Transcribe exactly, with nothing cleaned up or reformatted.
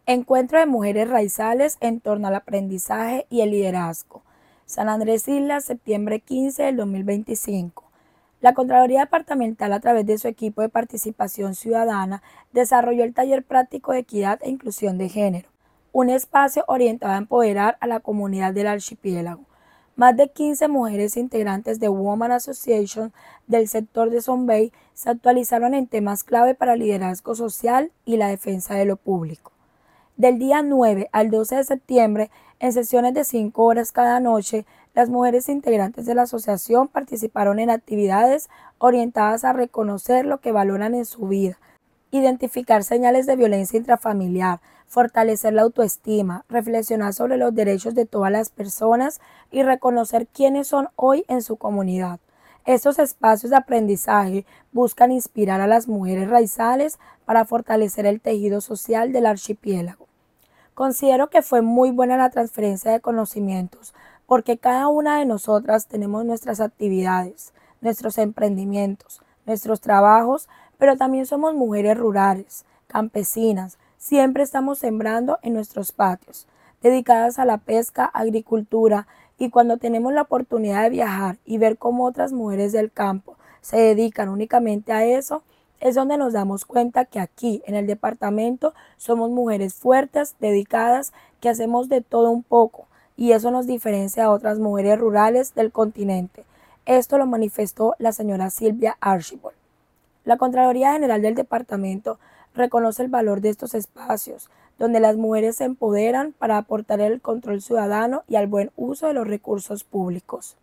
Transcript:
Encuentro de mujeres raizales en torno al aprendizaje y el liderazgo. San Andrés Islas, septiembre quince del dos mil veinticinco. La Contraloría Departamental, a través de su equipo de participación ciudadana, desarrolló el taller práctico de equidad e inclusión de género, un espacio orientado a empoderar a la comunidad del archipiélago. Más de quince mujeres integrantes de Women Association del sector de Sonbey se actualizaron en temas clave para el liderazgo social y la defensa de lo público. Del día nueve al doce de septiembre, en sesiones de cinco horas cada noche, las mujeres integrantes de la asociación participaron en actividades orientadas a reconocer lo que valoran en su vida, identificar señales de violencia intrafamiliar, fortalecer la autoestima, reflexionar sobre los derechos de todas las personas y reconocer quiénes son hoy en su comunidad. Estos espacios de aprendizaje buscan inspirar a las mujeres raizales para fortalecer el tejido social del archipiélago. Considero que fue muy buena la transferencia de conocimientos, porque cada una de nosotras tenemos nuestras actividades, nuestros emprendimientos, nuestros trabajos, pero también somos mujeres rurales, campesinas, siempre estamos sembrando en nuestros patios, dedicadas a la pesca, agricultura, y cuando tenemos la oportunidad de viajar y ver cómo otras mujeres del campo se dedican únicamente a eso, es donde nos damos cuenta que aquí, en el departamento, somos mujeres fuertes, dedicadas, que hacemos de todo un poco, y eso nos diferencia a otras mujeres rurales del continente. Esto lo manifestó la señora Silvia Archibald. La Contraloría General del Departamento reconoce el valor de estos espacios, donde las mujeres se empoderan para aportar el control ciudadano y al buen uso de los recursos públicos.